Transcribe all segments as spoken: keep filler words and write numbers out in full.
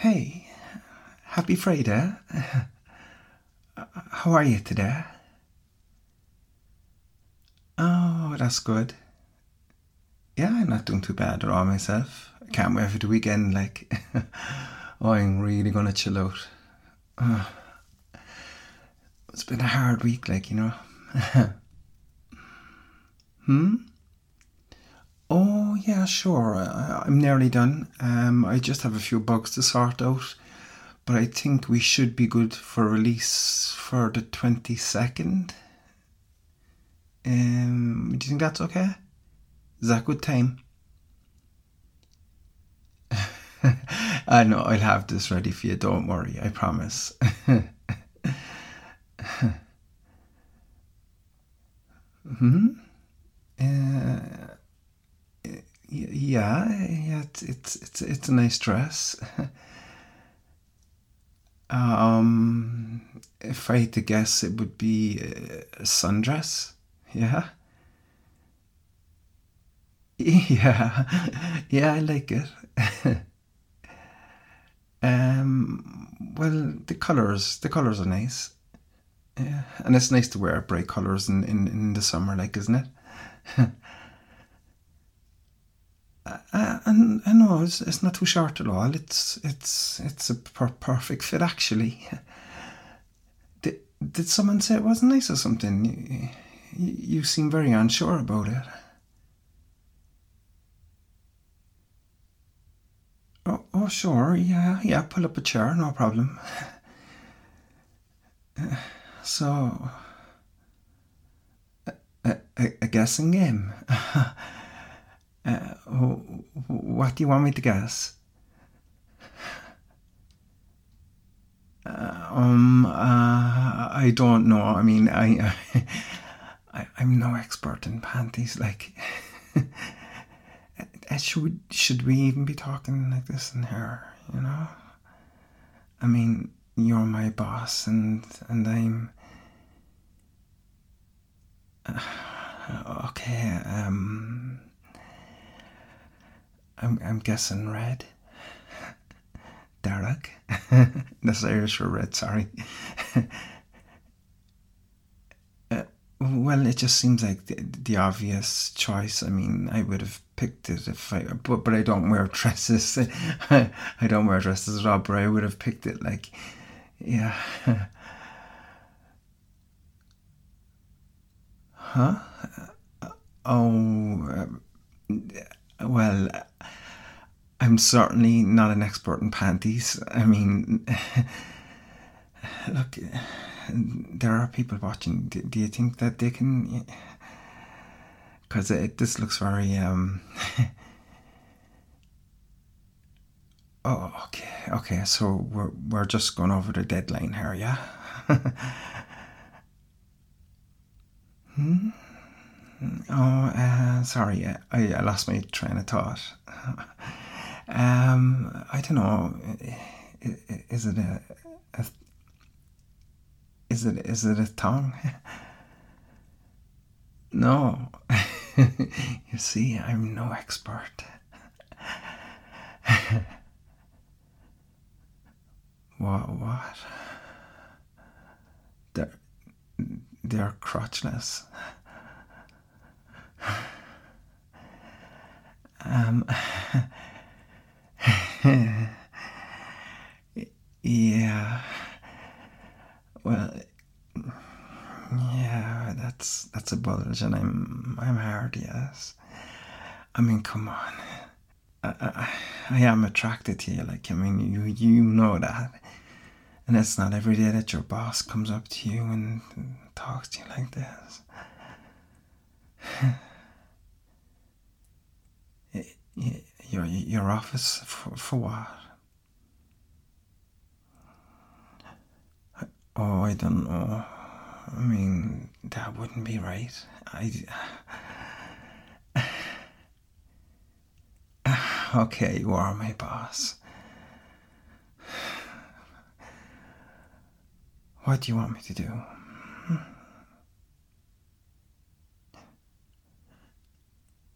Hey, happy Friday. How are you today? Oh, that's good. Yeah, I'm not doing too bad at all myself. I can't wait for the weekend. Like, oh, I'm really gonna chill out. Oh, it's been a hard week, like, you know. Hmm? Oh, yeah, sure. I, I'm nearly done. Um, I just have a few bugs to sort out. But I think we should be good for release for the twenty-second. Um, do you think that's okay? Is that good time? I know, I'll have this ready for you, don't worry, I promise. Hmm? Uh, yeah, yeah, it's, it's it's it's a nice dress. Um, if I had to guess, it would be a sundress. Yeah, yeah, yeah. I like it. Um, well, the colors, the colors are nice. Yeah, and it's nice to wear bright colors in, in, in the summer, like, isn't it? Uh, and I know it's, it's not too short at all. It's it's it's a per- perfect fit, actually. Did, did someone say it wasn't nice or something? You, you, you seem very unsure about it. Oh, oh, sure, yeah, yeah. Pull up a chair, no problem. So, a, a, a guessing game. Uh, what do you want me to guess? Um, uh, I don't know. I mean, I, I, I'm no expert in panties. Like, should we, should we even be talking like this in here? You know, I mean, you're my boss, and and I'm okay. Um, I'm I'm guessing red. Derek. That's Irish for red. Sorry. Well, it just seems like the, the obvious choice. I mean, I would have picked it if I, but but I don't wear dresses. I don't wear dresses at all. But I would have picked it like, yeah, huh? Oh, um, well, I'm certainly not an expert in panties. I mean, look, there are people watching. Do, do you think that they can? Because it this looks very um. Oh, okay, okay. So we're we're just going over the deadline here, yeah. Hmm? Oh, uh, sorry, I, I lost my train of thought. Um, I don't know. Is it a, a is it is it a tongue? No. You see, I'm no expert. What? What? They're they're crotchless. Um. Yeah. Well, yeah. That's that's a bulge, and I'm I'm hard. Yes. I mean, come on. I, I, I am attracted to you. Like, I mean, you you know that, and it's not every day that your boss comes up to you and, and talks to you like this. Your your office for for what? Oh, I don't know. I mean, that wouldn't be right. I. Okay, you are my boss. What do you want me to do?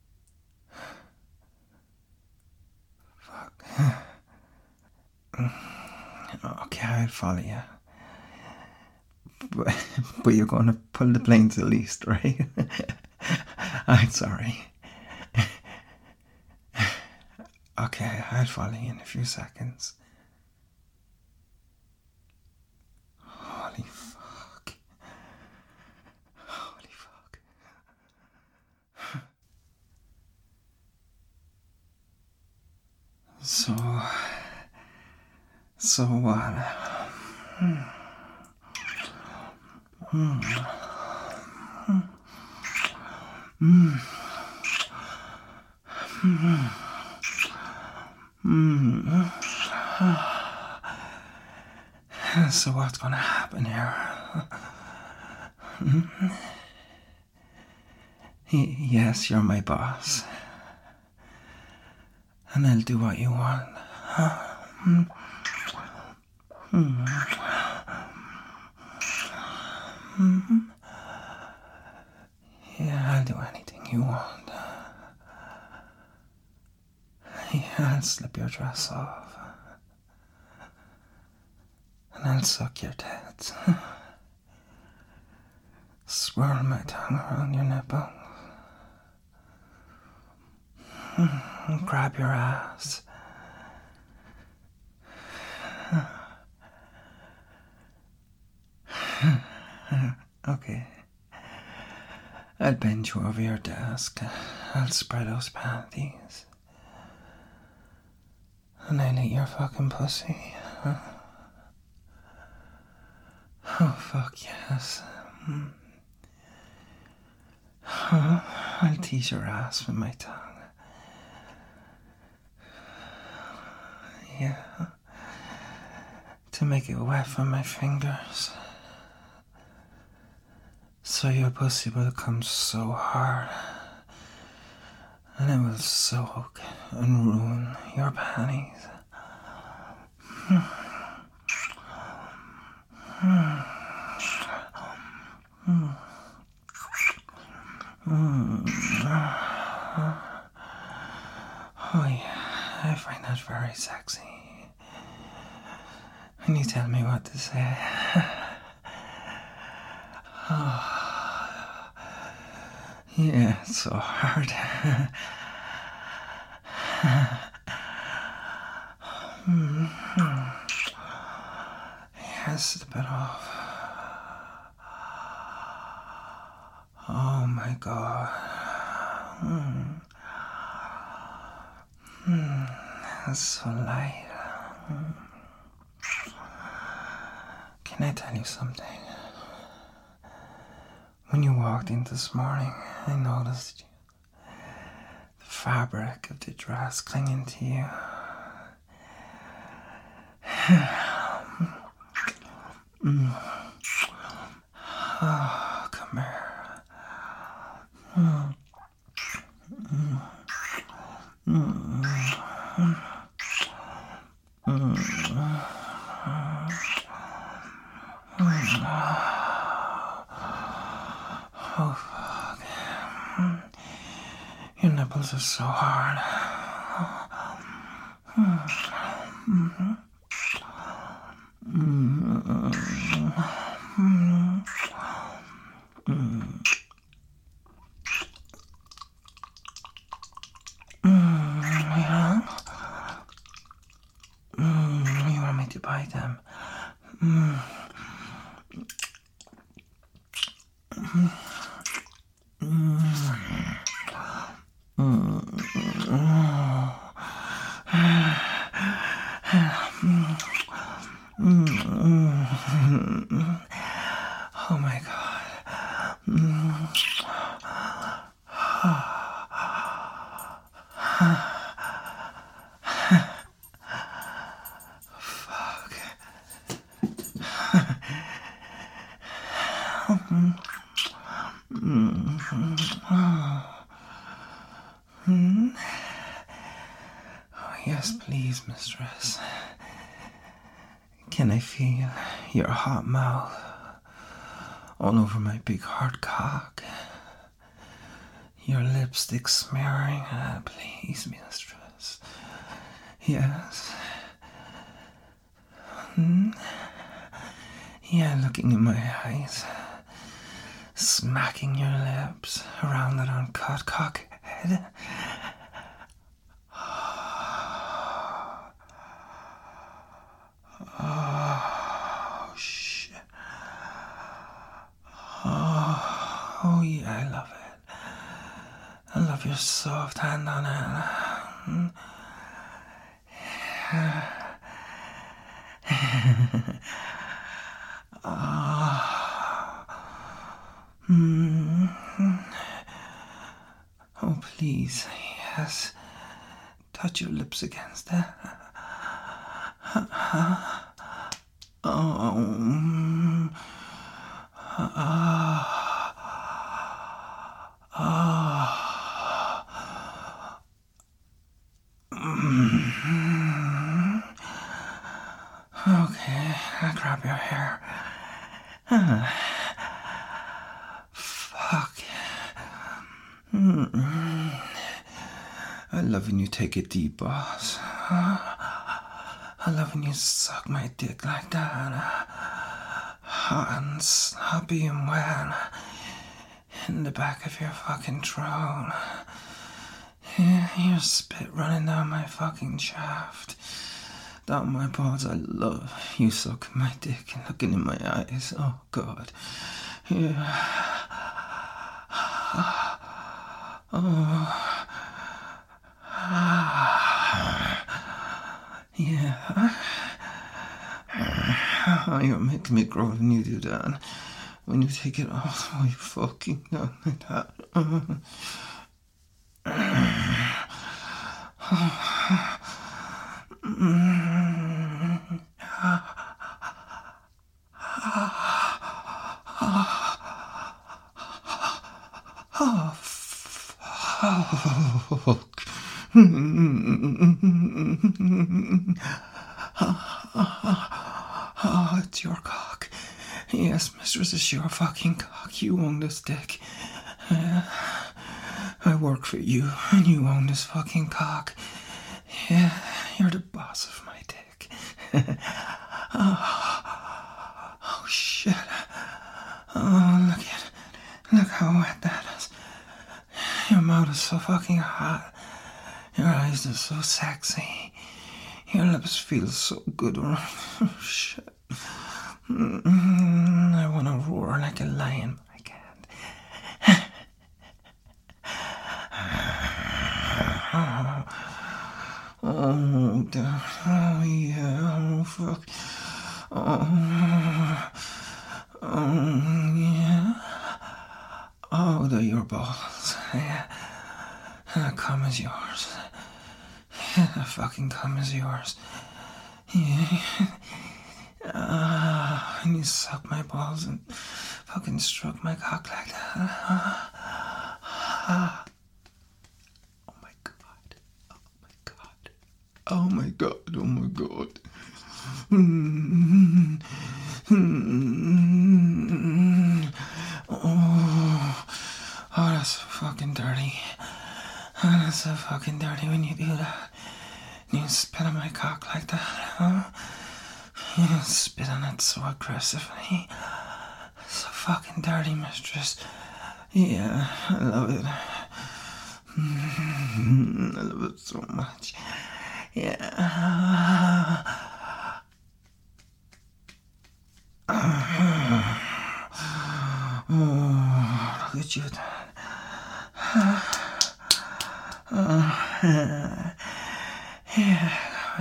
Fuck. I'll follow you. But, but you're going to pull the plane to the east, right? I'm sorry. Okay, I'll follow you in a few seconds. Holy fuck. Holy fuck. So, so what? Hmm. Hmm. Hmm. Hmm. Hmm. So what's gonna happen here? Hmm? Yes, you're my boss. And I'll do what you want. Hmm? Hmm. Hmm. Yeah, I'll do anything you want. Yeah, I'll slip your dress off. And I'll suck your tits. Swirl my tongue around your nipple. And grab your ass. Okay. I'll bend you over your desk. I'll spread those panties. And I'll eat your fucking pussy. Oh, fuck yes. I'll tease your ass with my tongue. Yeah. To make it wet from my fingers. So your pussy will come so hard. And it will soak and ruin your panties. Oh yeah, I find that very sexy. And you tell me what to say. Oh, yeah, it's so hard. Yes, it's a bit off. Oh my god. Mm. Mm. That's so light. Mm. Can I tell you something? When you walked in this morning, I noticed you. The fabric of the dress clinging to you. Mm. Oh, come here. Mm. Mm. Mm. Mm. Mm. Oh, fuck. Your nipples are so hard. Mm-hmm. Mm-hmm. Mm-hmm. Yeah. Mm, you want me to buy them? Mm. Mm. Mm. Mm. Oh my god. Mm. Fuck. Mm. Mm. Oh, yes, please, mistress. Can I feel your hot mouth all over my big hard cock? Your lipstick smearing, ah, please, mistress. Yes. Hmm? Yeah, looking in my eyes, smacking your lips around that uncut cock head. Oh, shit. Oh, oh yeah, I love it. I love your soft hand on it. Oh, please, yes. Touch your lips against it. Oh, okay, I'll grab your hair. Fuck. I love when you take a deep boss. I love when you suck my dick like that. Hot and sloppy and wet. In the back of your fucking throat. Yeah, your spit running down my fucking shaft. Down my balls. I love you sucking my dick and looking in my eyes. Oh, God. Yeah. Oh. Yeah. You make me grow when you do that. When you take it off, oh, you fucking done like that. Oh, fuck. Oh, it's your cock. Yes, mistress, it's your fucking cock. You own this dick. Uh, I work for you, and you own this fucking cock. Yeah, you're the boss of my dick. oh, oh, shit. Oh, look at Look how wet that is. Your mouth is so fucking hot. Your eyes are so sexy. Your lips feel so good. Oh, shit. Mm, I want to roar like a lion, but I can't. oh, oh, damn. Oh, yeah. Oh, fuck. Oh, oh, yeah. Oh, they're your balls. Yeah. That cum is yours. Yeah, that fucking cum is yours. Yeah. Uh, and you suck my balls and fucking stroke my cock like that. Uh, oh my god. Oh my god. Oh my god. Oh my god. Mm-hmm. Mm-hmm. Oh. Oh, that's so fucking dirty. Oh, that's so fucking dirty when you do that. You spit on my cock like that, huh? You spit on it so aggressively. So fucking dirty, mistress. Yeah, I love it. I love it so much. Yeah. Oh, look at you then. Oh, yeah.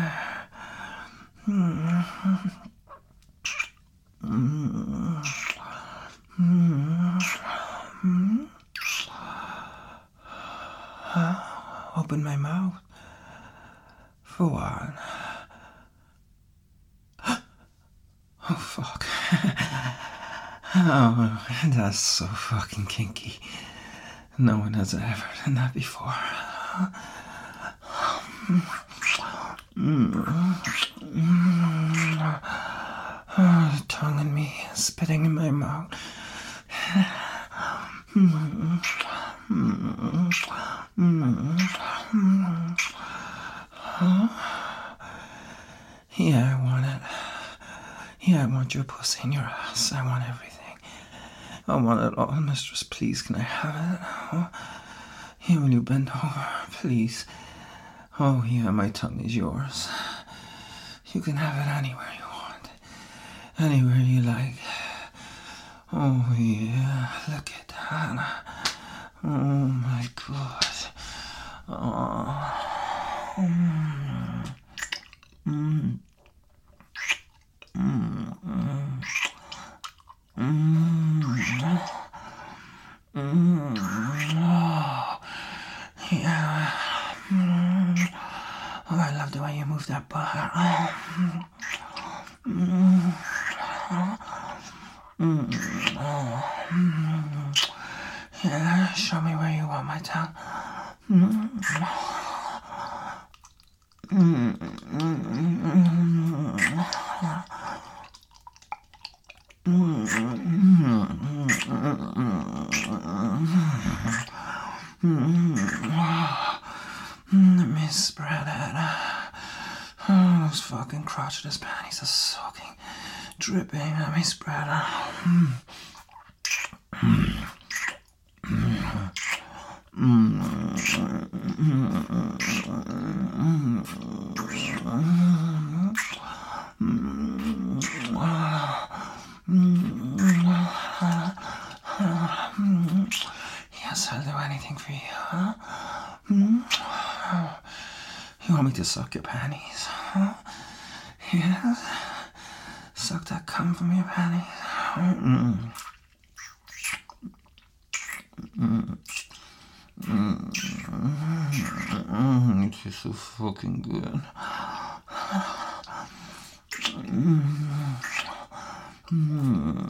Open my mouth. For what? Oh, fuck. Oh, that's so fucking kinky. No one has ever done that before. Oh, the tongue in me, spitting in my mouth. Yeah, I want it. Yeah, I want your pussy in your ass. I want everything. I want it all, mistress. Please, can I have it? Oh, here, will you bend over, please? Oh, yeah, my tongue is yours. You can have it anywhere you want. Anywhere you like. Oh, yeah, look at that. Oh, my God. Oh. Mm. Mm. Mm. Mm. Mm. Oh. Yeah. Mm. Oh, I love the way you move that butt. Oh. Mm. Mm. Oh. Mm. Yeah, show me where you want my tongue. Mm. Mm. Let me spread it. Oh, those fucking crotchless panties are soaking, dripping. Let me spread it. Yes, I'll do anything for you, huh? You want me to suck your panties, huh? Yes? Suck that cum from your panties. Mm. Mm. Mm. Mm. It tastes so fucking good. Mm. Mm.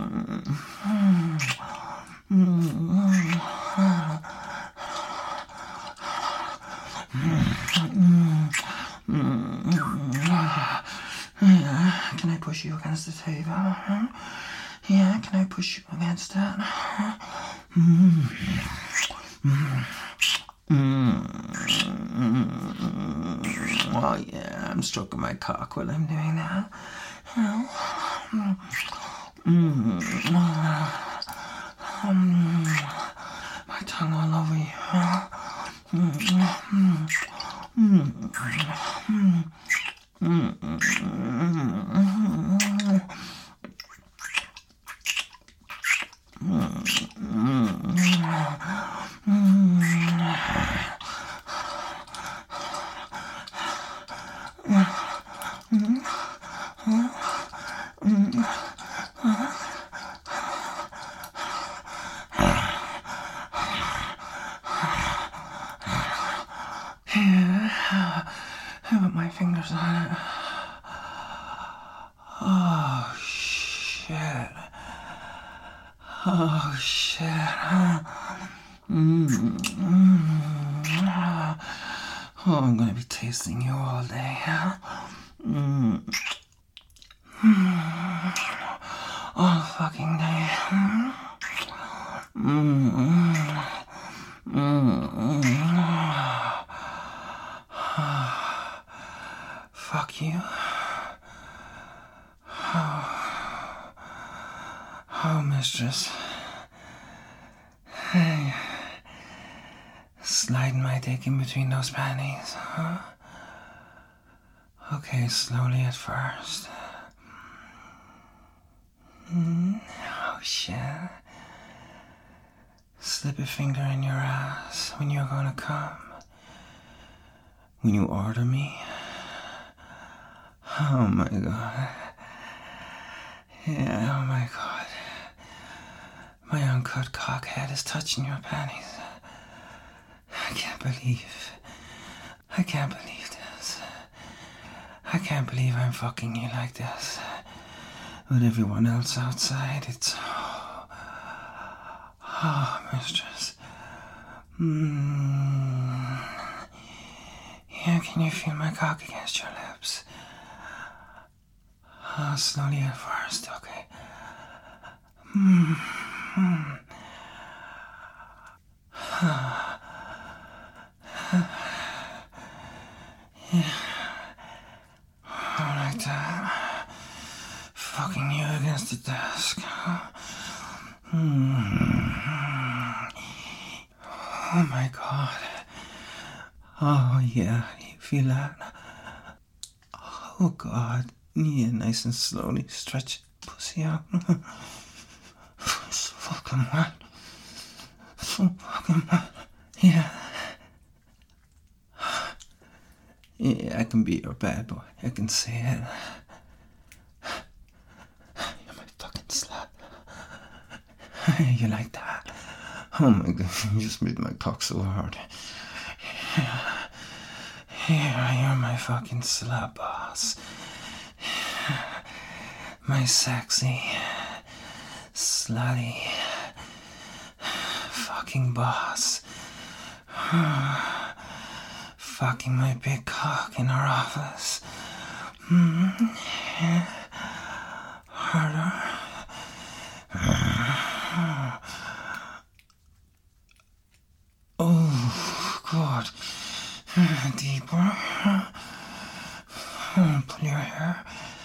Yeah, can I push you against the table? Yeah, can I push you against that? Mm. Mm. Mm. Oh yeah, I'm stroking my cock while I'm doing that. Mm. Mm. My tongue all over you. Mm. Mm. Mm. I put my fingers on it. Oh, shit. Oh, shit. Mm. Oh, I'm gonna be tasting you all day. Mm. All fucking day. Mm. Mm. Fuck you. Oh, oh mistress. Hey. Sliding my dick in between those panties, huh? Okay, slowly at first. Mm. Oh, shit. Slip a finger in your ass when you're gonna come. When you order me. Oh my God. Yeah, oh my God. My uncut cockhead is touching your panties. I can't believe. I can't believe this. I can't believe I'm fucking you like this. With everyone else outside, it's. Oh, mistress. Mm. Yeah, can you feel my cock against your lips? Oh, slowly at first, okay. Mm. Mm. Yeah. All like that. against the desk. Mm. Oh my God. Oh yeah, you feel that? Oh God. Yeah, nice and slowly stretch pussy out. It's so fucking wet. So fucking wet. Yeah. Yeah, I can be your bad boy. I can say it. You're my fucking slut. You like that? Oh my God, you just made my cock so hard. Yeah, you're my fucking slut boss. My sexy, slutty, fucking boss. Fucking my big cock in our office. Mm-hmm. Yeah. Harder. Oh, God. Deeper. Pull your hair.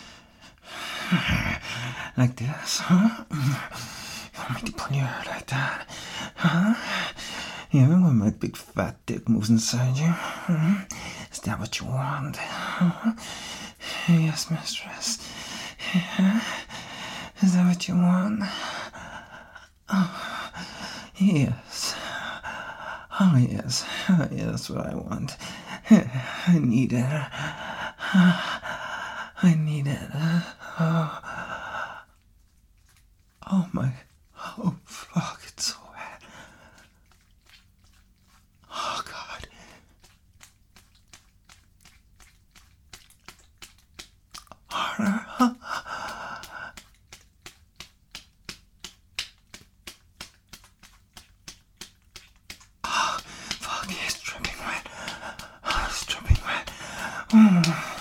Like this, huh? You want me to pull your hair like that? Huh? Yeah, when my big fat dick moves inside you. Hmm? Is that what you want? Huh? Yes, mistress. Yeah. Is that what you want? Oh, yes. Oh, yes. Oh, yeah, that's what I want. I need it. I need it. Oh, oh my. Oh, fuck, it's so wet. Oh, God. Harder. Oh, fuck, it's dripping wet. Oh, it's dripping wet. Oh,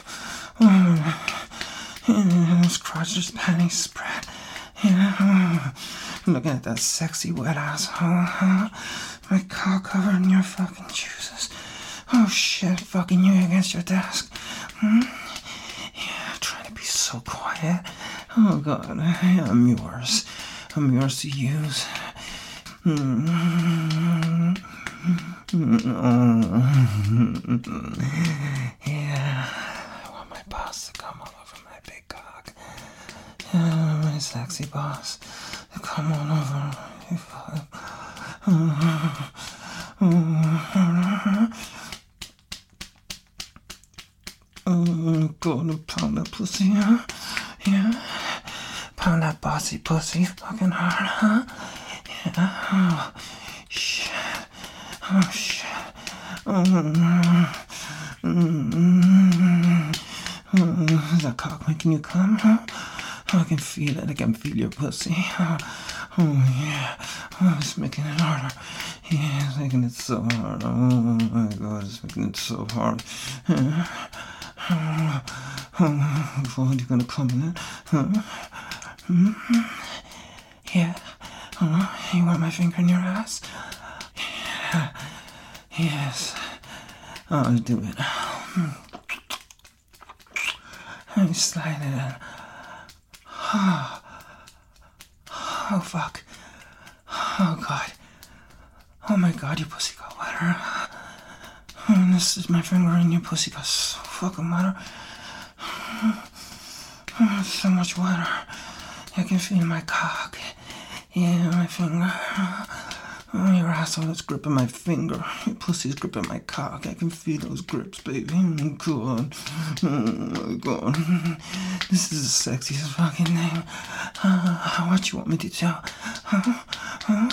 oh. His crotch just panties spread. Yeah. Looking at that sexy wet asshole. My cock covered in your fucking juices. Oh shit, fucking you against your desk. Hmm? Yeah, trying to be so quiet. Oh God, I'm yours. I'm yours to use. Mm-hmm. Yeah, I want my boss to come all over my big cock. Yeah, my sexy boss to come on over. Oh, gonna pound that pussy, huh? Yeah, pound that bossy pussy fucking hard, huh? Yeah, oh, shit. Oh, shit. Oh, mm, oh, is that cock making you come, huh? Oh, I can feel it. I can feel your pussy. Oh, oh yeah. Oh, it's making it harder. Yeah, it's making it so hard. Oh my God, it's making it so hard. Yeah. Oh, oh, oh, you gonna come in it? Huh? Mm-hmm. Yeah. Oh, you want my finger in your ass? Yeah. Yes. I'll do it. Let me slide it in. Oh, oh fuck. Oh God. Oh my God, your pussy got wetter. Oh, this is my finger and your pussy got so fucking wetter. Oh, so much wetter. I can feel my cock. Yeah, my finger. Oh, your asshole is gripping my finger. Your pussy's gripping my cock. I can feel those grips, baby. Oh, God. Oh, my God. This is the sexiest fucking thing. Uh, what you want me to do? Huh? Huh?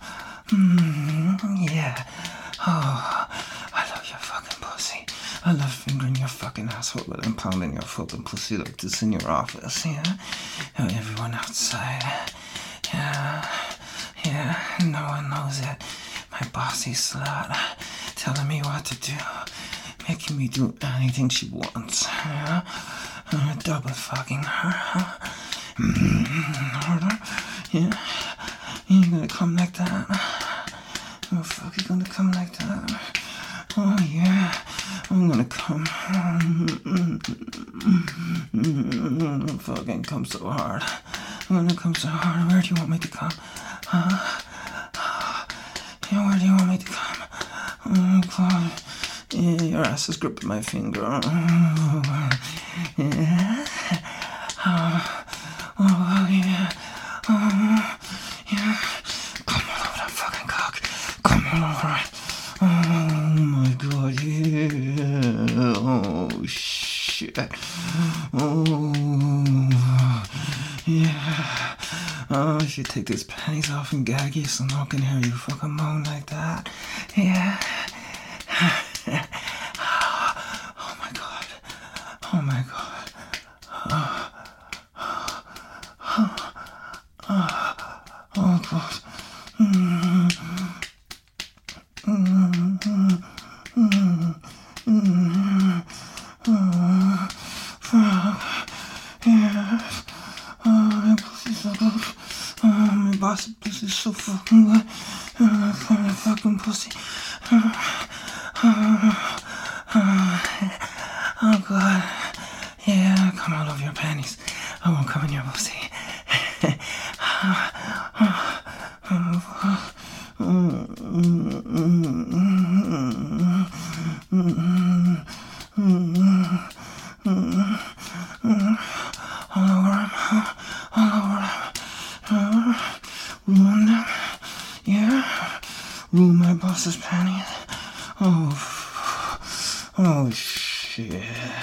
Mm, yeah. Oh, I love your fucking pussy. I love fingering your fucking asshole, but I'm pounding your fucking pussy like this in your office, yeah? Oh, everyone outside. Yeah. Yeah, no one knows it. My bossy slut telling me what to do, making me do anything she wants. Yeah, I'm double fucking her. Harder. Yeah, you're gonna come like that. Oh fuck, you're gonna come like that. Oh yeah, I'm gonna come. Fucking come so hard. I'm gonna come so hard. Where do you want me to come? Huh? Yeah, where do you want me to come? Oh, God. Yeah, your ass is gripping my finger. Yeah. Oh, oh yeah. Oh, yeah. Come all over that fucking cock. Come all over it. Oh, my God, yeah. Oh, shit. Oh, yeah. Oh, I should take these panties off and gag you so no one can hear you fucking moan like that. Yeah. Oh my God. Oh my God. Oh, oh, oh, oh God. Mm, mm, mm, mm, mm, oh, fuck. Yeah. Oh, my pussy's so good. Oh, my boss's pussy's so fucking good. Oh, my fucking pussy. Oh, oh, oh, oh, God. Yeah, come all over your panties. I won't come in your pussy. All over him, all over him. Ruin them, yeah. Ruin my boss's panties. Oh, oh shit.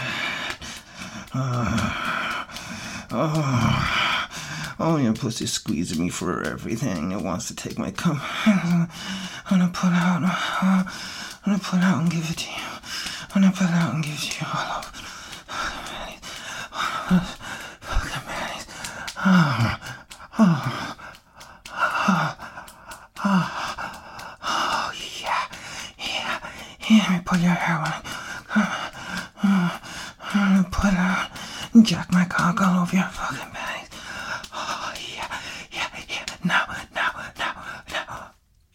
Oh, oh, oh, your pussy squeezing me for everything. It wants to take my cum. I'm gonna pull out. I'm gonna pull out and give it to you. I'm gonna pull out and give it to you all over. Fucking panties. Oh, oh, oh, oh, oh, yeah, yeah, yeah. Let me pull your hair on. I'm gonna pull out and jack my cock all over your fucking panties. Oh, yeah, yeah, yeah. Now, now, now, now.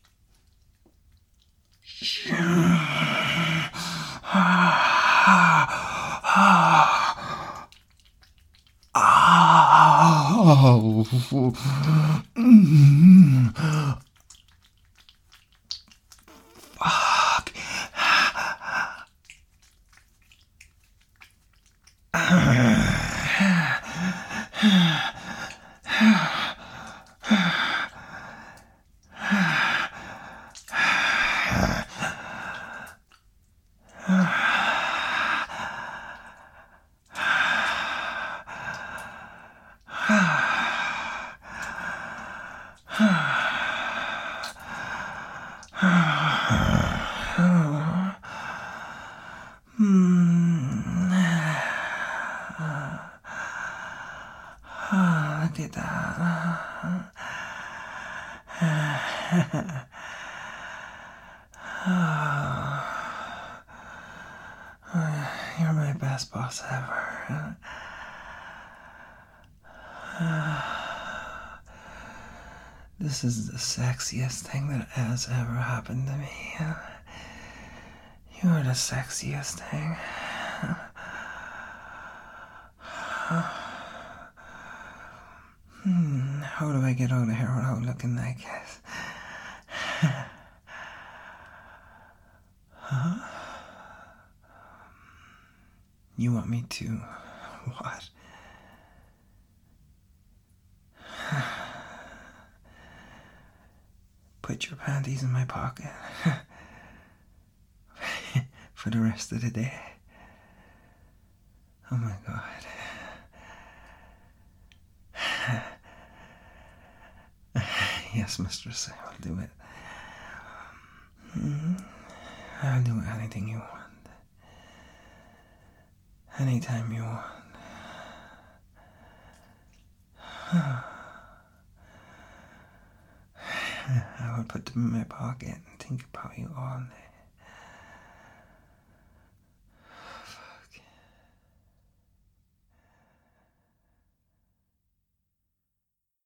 Oh, mm. Fuck. Oh, look at that. Oh, you're my best boss ever. This is the sexiest thing that has ever happened to me. You're the sexiest thing. Hmm, how do I get out of here without looking like this? Huh? You want me to what? Put your panties in my pocket for the rest of the day? Oh my God. Yes, mistress, I will do it. Mm-hmm. I'll do anything you want. Anytime you want. I would put them in my pocket and think about you all day.